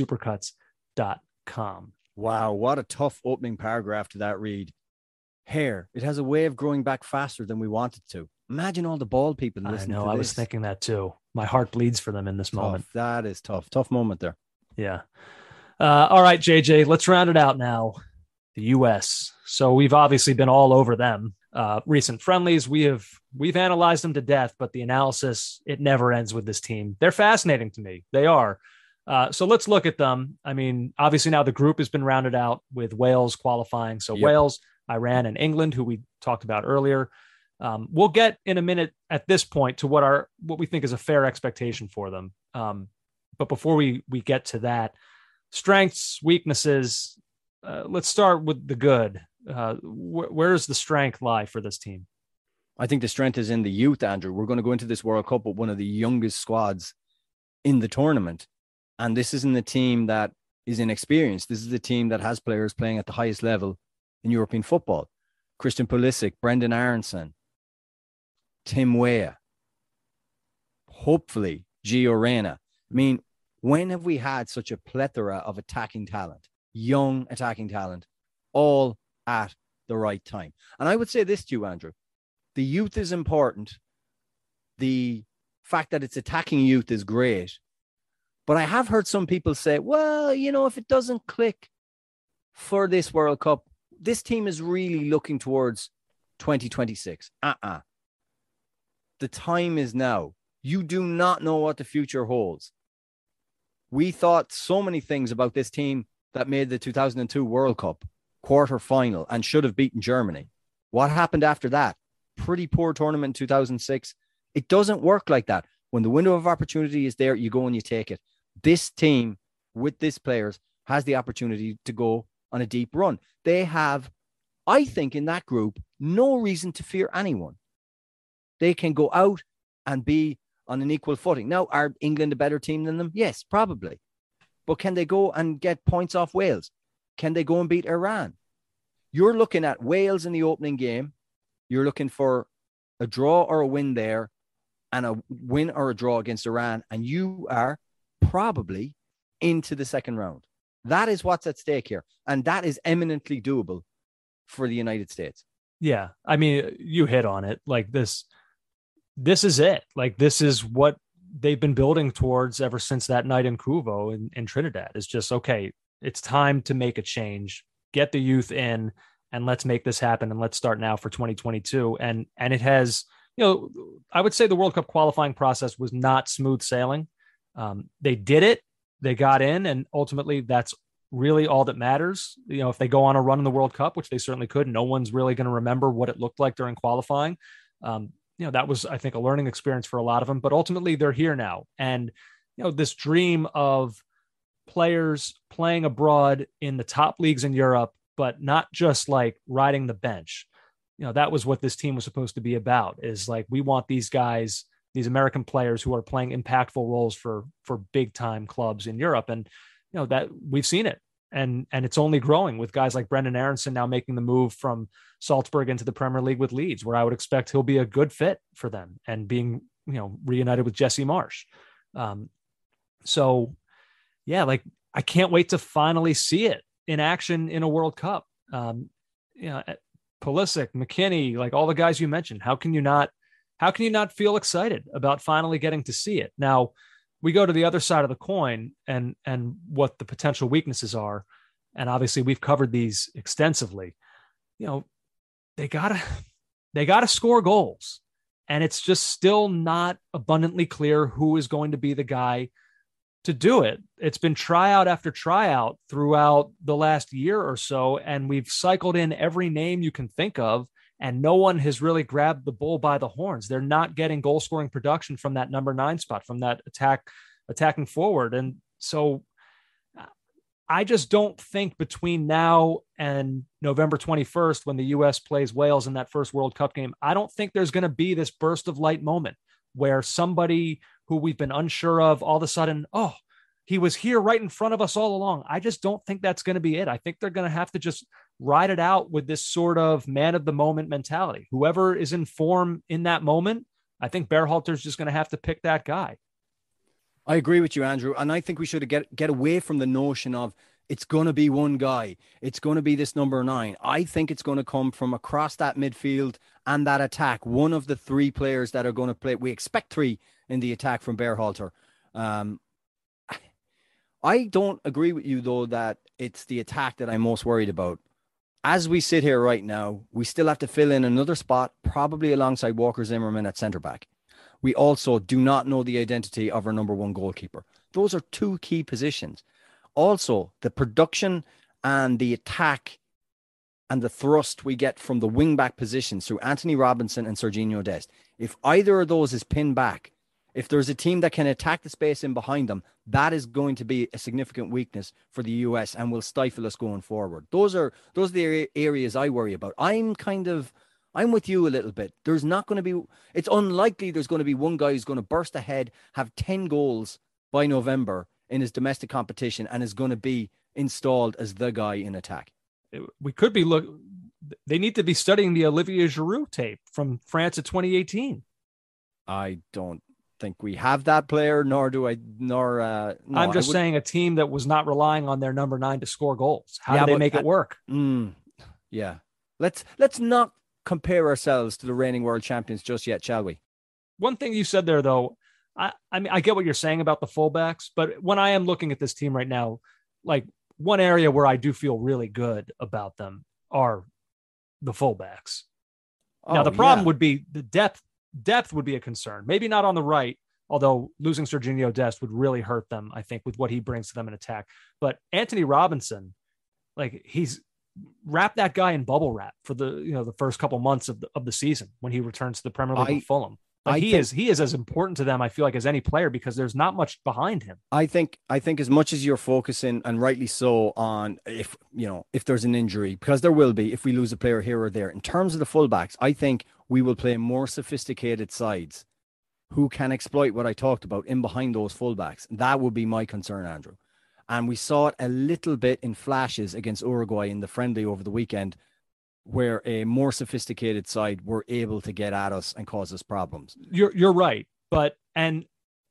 supercuts.com. Wow, what a tough opening paragraph to that read. Hair, it has a way of growing back faster than we want it to. Imagine all the bald people listening to this. I was thinking that too. My heart bleeds for them in this moment. That is tough. Tough moment there. Yeah. All right, JJ, let's round it out now. The U.S. So we've obviously been all over them. Recent friendlies, we've analyzed them to death, but the analysis, it never ends with this team. They're fascinating to me. They are. So let's look at them. I mean, obviously now the group has been rounded out with Wales qualifying. So Wales, Iran, and England, who we talked about earlier. We'll get in a minute at this point to what we think is a fair expectation for them. But before we get to that, strengths, weaknesses, let's start with the good. Where does the strength lie for this team? I think the strength is in the youth, Andrew. We're going to go into this World Cup with one of the youngest squads in the tournament. And this isn't a team that is inexperienced. This is a team that has players playing at the highest level in European football. Christian Pulisic, Brendan Aronson, Tim Weah, hopefully Gio Reyna. I mean, when have we had such a plethora of attacking talent, young attacking talent, all at the right time? And I would say this to you, Andrew. The youth is important. The fact that it's attacking youth is great. But I have heard some people say, well, you know, if it doesn't click for this World Cup, this team is really looking towards 2026. The time is now. You do not know what the future holds. We thought so many things about this team that made the 2002 World Cup quarterfinal and should have beaten Germany. What happened after that? Pretty poor tournament in 2006. It doesn't work like that. When the window of opportunity is there, you go and you take it. This team with these players has the opportunity to go on a deep run. They have, I think, in that group, no reason to fear anyone. They can go out and be on an equal footing. Now, are England a better team than them? Yes, probably. But can they go and get points off Wales? Can they go and beat Iran? You're looking at Wales in the opening game. You're looking for a draw or a win there and a win or a draw against Iran. And you are probably into the second round. That is what's at stake here. And that is eminently doable for the United States. Yeah. I mean, you hit on it. Like this is it. Like this is what they've been building towards ever since that night in Cuvo in Trinidad. It's just, okay, it's time to make a change, get the youth in, and let's make this happen. And let's start now for 2022. And it has, you know, I would say the World Cup qualifying process was not smooth sailing. They did it, they got in, and ultimately that's really all that matters. You know, if they go on a run in the World Cup, which they certainly could, no one's really going to remember what it looked like during qualifying. You know, that was, I think, a learning experience for a lot of them, but ultimately they're here now. And, you know, this dream of players playing abroad in the top leagues in Europe, but not just like riding the bench. You know, that was what this team was supposed to be about, is like, we want these guys, these American players who are playing impactful roles for big time clubs in Europe. And, you know, that we've seen it. And it's only growing with guys like Brendan Aronson now making the move from Salzburg into the Premier League with Leeds, where I would expect he'll be a good fit for them, and being, you know, reunited with Jesse Marsch. So yeah, like I can't wait to finally see it in action in a World Cup. You know, Pulisic, McKinney, like all the guys you mentioned, how can you not feel excited about finally getting to see it? Now, we go to the other side of the coin and what the potential weaknesses are. And obviously we've covered these extensively. You know, they gotta score goals. And it's just still not abundantly clear who is going to be the guy to do it. It's been tryout after tryout throughout the last year or so, and we've cycled in every name you can think of, and no one has really grabbed the bull by the horns. They're not getting goal scoring production from that number 9 spot, from that attacking forward. And so I just don't think between now and November 21st, when the U.S. plays Wales in that first World Cup game, I don't think there's going to be this burst of light moment where somebody who we've been unsure of all of a sudden, oh, he was here right in front of us all along. I just don't think that's going to be it. I think they're going to have to just ride it out with this sort of man of the moment mentality. Whoever is in form in that moment, I think Berhalter's just going to have to pick that guy. I agree with you, Andrew. And I think we should get away from the notion of it's going to be one guy. It's going to be this number 9. I think it's going to come from across that midfield and that attack. One of the 3 players that are going to play. We expect 3 in the attack from Berhalter. I don't agree with you, though, that it's the attack that I'm most worried about. As we sit here right now, we still have to fill in another spot, probably alongside Walker Zimmerman at centre back. We also do not know the identity of our number 1 goalkeeper. Those are 2 key positions. Also, the production and the attack and the thrust we get from the wing-back positions through Anthony Robinson and Sergiño Dest. If either of those is pinned back, if there's a team that can attack the space in behind them, that is going to be a significant weakness for the US and will stifle us going forward. Those are the areas I worry about. I'm with you a little bit. It's unlikely there's going to be one guy who's going to burst ahead, have 10 goals by November in his domestic competition, and is going to be installed as the guy in attack. We could be they need to be studying the Olivier Giroud tape from France of 2018. I don't think we have that player, I'm just saying a team that was not relying on their number 9 to score goals. How do they make it work? Yeah. Let's not compare ourselves to the reigning world champions just yet, shall we? One thing you said there, though, I mean, I get what you're saying about the fullbacks, but when I am looking at this team right now, like one area where I do feel really good about them are the fullbacks. Now, the problem would be the depth. Depth would be a concern. Maybe not on the right, although losing Sergiño Dest would really hurt them, I think, with what he brings to them in attack. But Anthony Robinson, like, he's wrapped that guy in bubble wrap for the first couple months of the season when he returns to the Premier League with Fulham. But he is as important to them, I feel like, as any player, because there's not much behind him. I think as much as you're focusing, and rightly so, on if there's an injury, because there will be if we lose a player here or there. In terms of the fullbacks, I think we will play more sophisticated sides who can exploit what I talked about in behind those fullbacks. That would be my concern, Andrew. And we saw it a little bit in flashes against Uruguay in the friendly over the weekend, where a more sophisticated side were able to get at us and cause us problems. You're right. But, and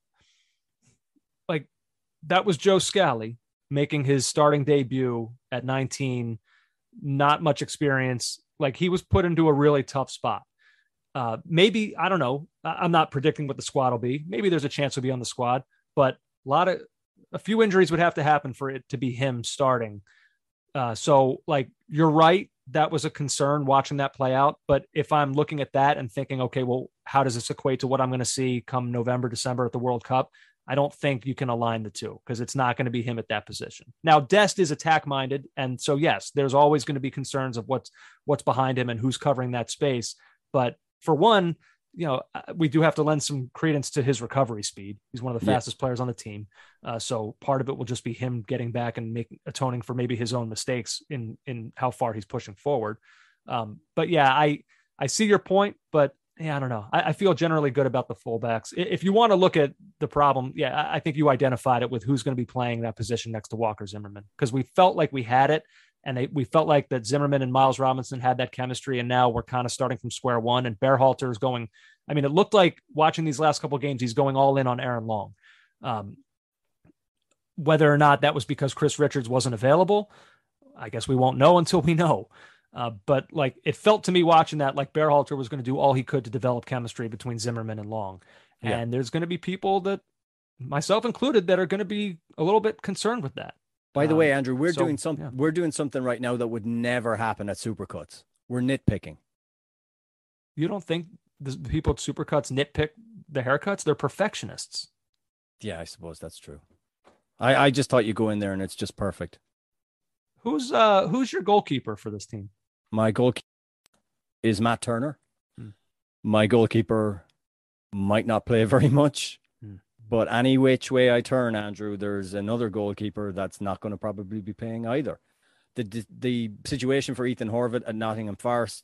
like, that was Joe Scally making his starting debut at 19, not much experience. Like, he was put into a really tough spot. Maybe, I don't know. I'm not predicting what the squad will be. Maybe there's a chance he'll be on the squad, but a few injuries would have to happen for it to be him starting. So, like, you're right. That was a concern watching that play out. But if I'm looking at that and thinking, okay, well, how does this equate to what I'm going to see come November, December at the World Cup? I don't think you can align the two, because it's not going to be him at that position. Now, Dest is attack minded. And so, yes, there's always going to be concerns of what's behind him and who's covering that space. But for one, we do have to lend some credence to his recovery speed. He's one of the fastest players on the team. So part of it will just be him getting back and atoning for maybe his own mistakes in how far he's pushing forward. But yeah, I see your point, but yeah, I don't know. I feel generally good about the fullbacks. If you want to look at the problem, I think you identified it with who's going to be playing that position next to Walker Zimmerman, because we felt like we had it. And we felt like that Zimmerman and Miles Robinson had that chemistry, and now we're kind of starting from square one. And Berhalter is going. I mean, it looked like watching these last couple of games, he's going all in on Aaron Long. Whether or not that was because Chris Richards wasn't available, I guess we won't know until we know. But like, it felt to me watching that like Berhalter was going to do all he could to develop chemistry between Zimmerman and Long. And there's going to be people that myself included, that are going to be a little bit concerned with that. By the way, Andrew, we're so, doing something right now that would never happen at Supercuts. We're nitpicking. You don't think the people at Supercuts nitpick the haircuts? They're perfectionists. Yeah, I suppose that's true. I just thought you go in there and it's just perfect. Who's your goalkeeper for this team? My goalkeeper is Matt Turner. My goalkeeper might not play very much, but any which way I turn, Andrew, there's another goalkeeper that's not going to probably be playing either. The situation for Ethan Horvath at Nottingham Forest,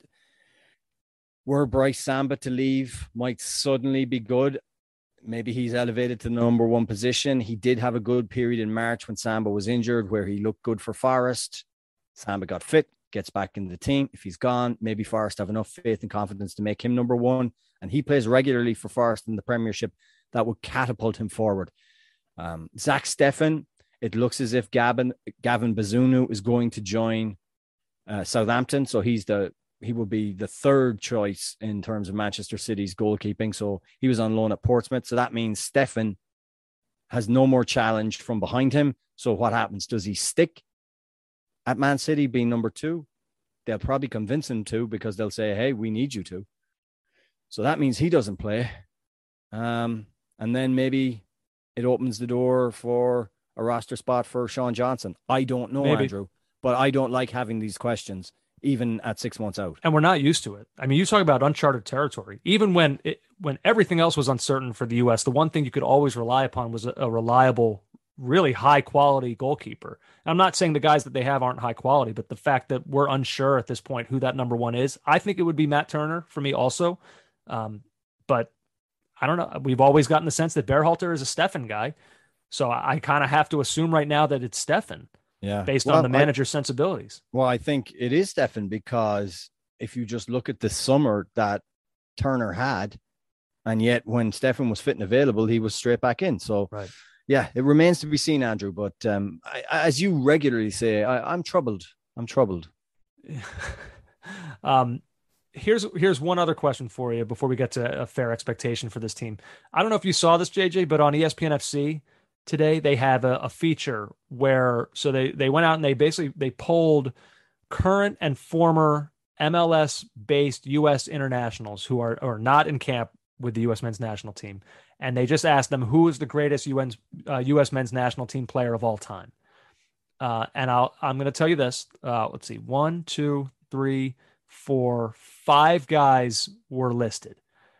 were Bryce Samba to leave, might suddenly be good. Maybe he's elevated to the number one position. He did have a good period in March when Samba was injured, where he looked good for Forest. Samba got fit, gets back in the team. If he's gone, maybe Forest have enough faith and confidence to make him number one. And he plays regularly for Forest in the Premiership. That would catapult him forward. Zach Steffen, it looks as if Gavin Bazunu is going to join Southampton. So he will be the third choice in terms of Manchester City's goalkeeping. So he was on loan at Portsmouth. So that means Steffen has no more challenge from behind him. So what happens? Does he stick at Man City being number two? They'll probably convince him to, because they'll say, hey, we need you to. So that means he doesn't play. And then maybe it opens the door for a roster spot for Sean Johnson. I don't know, maybe. Andrew, but I don't like having these questions even at 6 months out. And we're not used to it. I mean, you talk about uncharted territory. Even when everything else was uncertain for the U.S., the one thing you could always rely upon was a reliable, really high quality goalkeeper. I'm not saying the guys that they have aren't high quality, but the fact that we're unsure at this point who that number one is, I think it would be Matt Turner for me also. But I don't know. We've always gotten the sense that Berhalter is a Steffen guy. So I kind of have to assume right now that it's Steffen. Yeah. Based on the manager's sensibilities. Well, I think it is Steffen, because if you just look at the summer that Turner had, and yet when Steffen was fit and available, he was straight back in. So, right. Yeah, it remains to be seen, Andrew. But as you regularly say, I'm troubled. I'm troubled. Here's one other question for you before we get to a fair expectation for this team. I don't know if you saw this, JJ, but on ESPN FC today, they have a feature where, so they went out and they polled current and former MLS based US internationals who are not in camp with the US men's national team. And they just asked them, who is the greatest US men's national team player of all time? And I'm going to tell you this. Let's see. 1, 2, 3, 4, 5 guys were listed.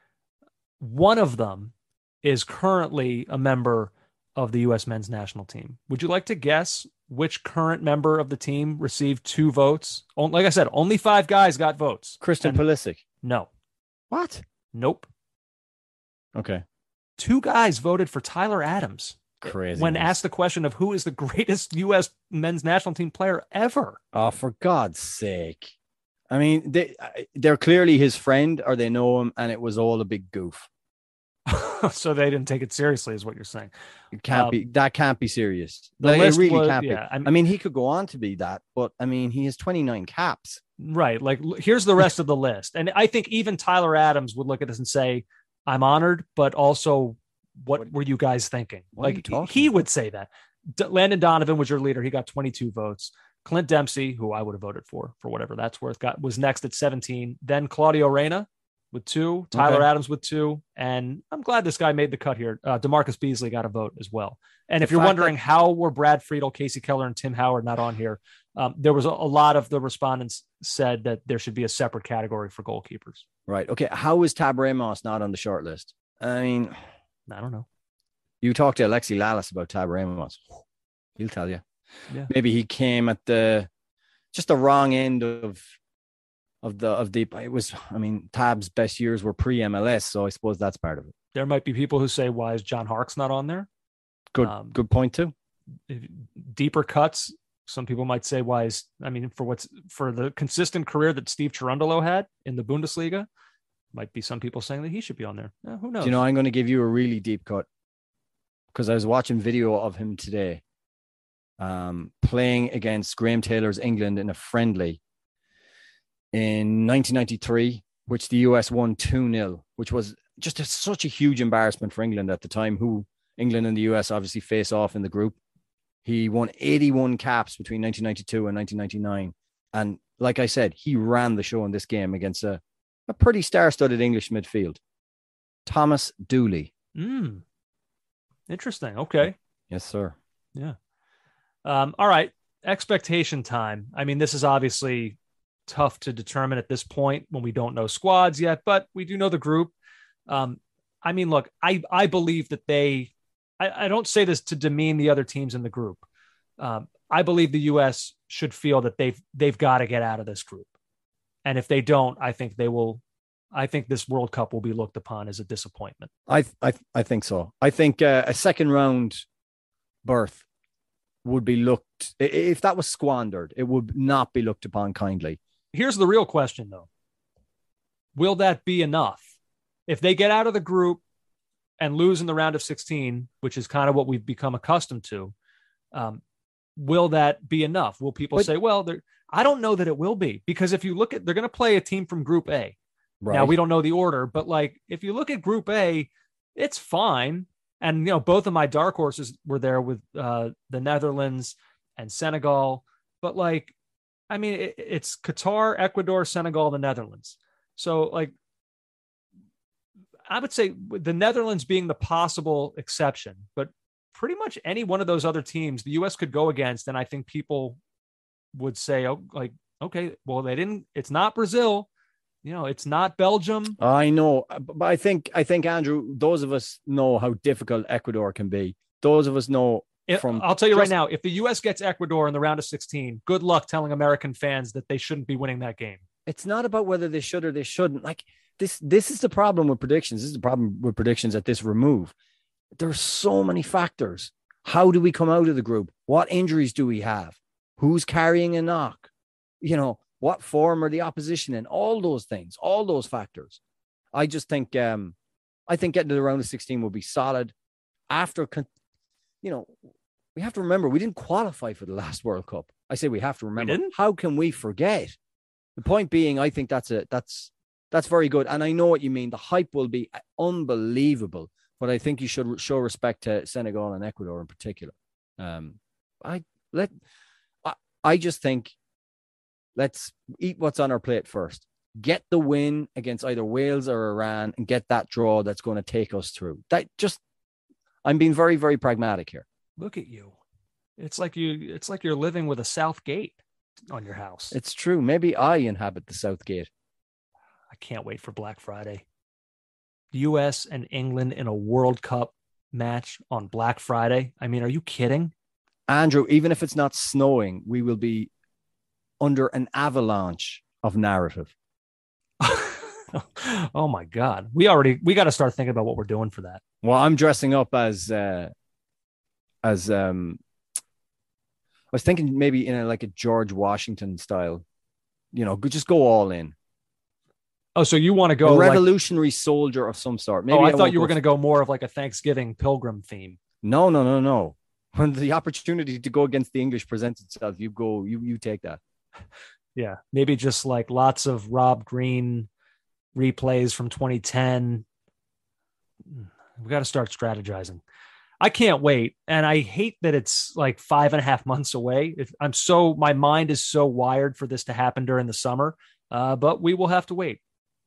One of them is currently a member of the U.S. men's national team. Would you like to guess which current member of the team received 2 votes? Like I said, only 5 guys got votes. Christian Pulisic. No. What? Nope. Okay. 2 guys voted for Tyler Adams. Crazy. When asked the question of who is the greatest U.S. men's national team player ever. Oh, for God's sake. I mean, they're clearly his friend, or they know him, and it was all a big goof. So they didn't take it seriously, is what you're saying. It can't be. That can't be serious. It really can't be. I mean, he could go on to be that, but I mean, he has 29 caps. Right. Like, here's the rest of the list. And I think even Tyler Adams would look at this and say, I'm honored, but also, what were you guys thinking? Like, he would say that. Landon Donovan was your leader. He got 22 votes. Clint Dempsey, who I would have voted for whatever that's worth, was next at 17. Then Claudio Reyna with 2, Tyler Adams with 2, and I'm glad this guy made the cut here. DeMarcus Beasley got a vote as well. And if you're wondering how were Brad Friedel, Casey Keller, and Tim Howard not on here, there was a lot of the respondents said that there should be a separate category for goalkeepers. Right. Okay. How is Tab Ramos not on the short list? I mean, I don't know. You talk to Alexi Lalas about Tab Ramos. He'll tell you. Yeah. Maybe he came at the wrong end of it was, I mean, Tab's best years were pre-MLS, so I suppose that's part of it. There might be people who say, why is John Harkes not on there? Good point too. Deeper cuts. Some people might say, for the consistent career that Steve Cherundolo had in the Bundesliga, might be some people saying that he should be on there. Who knows? Do you know, I'm going to give you a really deep cut, because I was watching video of him today playing against Graham Taylor's England in a friendly in 1993, which the US won 2-0, which was just such a huge embarrassment for England at the time, who England and the US obviously face off in the group. He won 81 caps between 1992 and 1999. And like I said, he ran the show in this game against a pretty star-studded English midfield. Thomas Dooley. Interesting. Okay. Yes, sir. Yeah. All right. Expectation time. I mean, this is obviously tough to determine at this point when we don't know squads yet, but we do know the group. I mean, look, I believe that I don't say this to demean the other teams in the group. I believe the U.S. should feel that they've got to get out of this group. And if they don't, I think they will. I think this World Cup will be looked upon as a disappointment. I think so. I think a second round berth would be looked, if that was squandered, it would not be looked upon kindly. Here's the real question, though. Will that be enough? If they get out of the group and lose in the round of 16, which is kind of what we've become accustomed to, will that be enough? Will people say, well, I don't know that it will be, because if you look at, they're going to play a team from Group A. Right. Now, we don't know the order, but like, if you look at Group A, it's fine. And, you know, both of my dark horses were there with the Netherlands and Senegal. But like, I mean, it's Qatar, Ecuador, Senegal, the Netherlands. So like, I would say the Netherlands being the possible exception, but pretty much any one of those other teams the U.S. could go against. And I think people would say, oh, like, okay, well, it's not Brazil. You know, it's not Belgium. I know, but I think Andrew, those of us know how difficult Ecuador can be. Those of us know I'll tell you right now, if the U.S. gets Ecuador in the round of 16, good luck telling American fans that they shouldn't be winning that game. It's not about whether they should or they shouldn't. Like this is the problem with predictions. This is the problem with predictions at this remove. There's so many factors. How do we come out of the group? What injuries do we have? Who's carrying a knock? You know, what form are the opposition in? All those things, all those factors. I just think, getting to the round of 16 will be solid. After, you know, we have to remember we didn't qualify for the last World Cup. I say we have to remember. How can we forget? The point being, I think that's very good, and I know what you mean. The hype will be unbelievable, but I think you should show respect to Senegal and Ecuador in particular. I just think, let's eat what's on our plate first. Get the win against either Wales or Iran and get that draw that's going to take us through. I'm being very, very pragmatic here. Look at you. It's like you're living with a South Gate on your house. It's true. Maybe I inhabit the South Gate. I can't wait for Black Friday. The U.S. and England in a World Cup match on Black Friday. I mean, are you kidding? Andrew, even if it's not snowing, we will be under an avalanche of narrative. Oh my God. We got to start thinking about what we're doing for that. Well, I'm dressing up as I was thinking maybe in like a George Washington style, you know, just go all in. Oh, so you want to go a revolutionary soldier of some sort. Maybe I thought you were going to go more of like a Thanksgiving pilgrim theme. No. When the opportunity to go against the English presents itself, you take that. Yeah, maybe just like lots of Rob Green replays from 2010. We got to start strategizing. I can't wait. And I hate that it's like 5.5 months away. My mind is so wired for this to happen during the summer, but we will have to wait.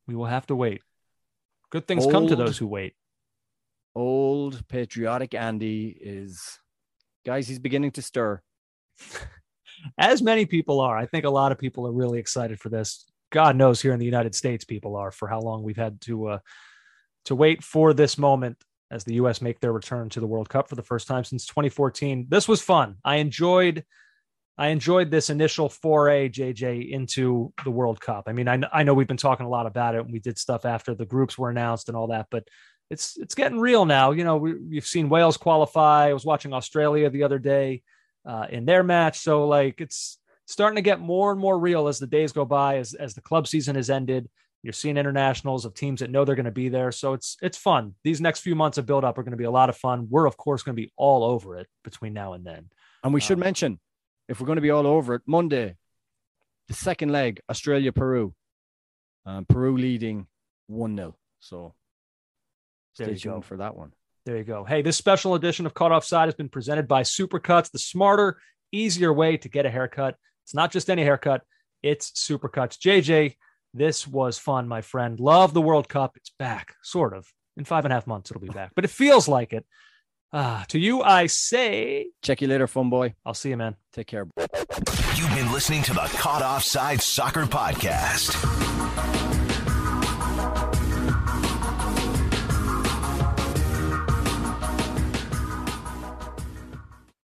Good things come to those who wait. Old patriotic Andy he's beginning to stir. As many people are. I think a lot of people are really excited for this. God knows here in the United States, people are, for how long we've had to wait for this moment as the U.S. make their return to the World Cup for the first time since 2014. This was fun. I enjoyed this initial foray, JJ, into the World Cup. I mean, I know we've been talking a lot about it, and we did stuff after the groups were announced and all that, but it's getting real now. You know, we've seen Wales qualify. I was watching Australia the other day in their match. So like, it's starting to get more and more real as the days go by, as the club season has ended. You're seeing internationals of teams that know they're going to be there. So it's fun. These next few months of build up are going to be a lot of fun. We're of course going to be all over it between now and then. And we should mention, if we're going to be all over it, Monday, the second leg, Australia-Peru. Peru leading 1-0. So stay tuned for that one. There you go. Hey, this special edition of Caught Offside has been presented by Supercuts, the smarter, easier way to get a haircut. It's not just any haircut, it's Supercuts. JJ, this was fun, my friend. Love the World Cup. It's back, sort of. In 5.5 months, it'll be back, but it feels like it. To you, I say... Check you later, fun boy. I'll see you, man. Take care. You've been listening to the Caught Offside Soccer Podcast.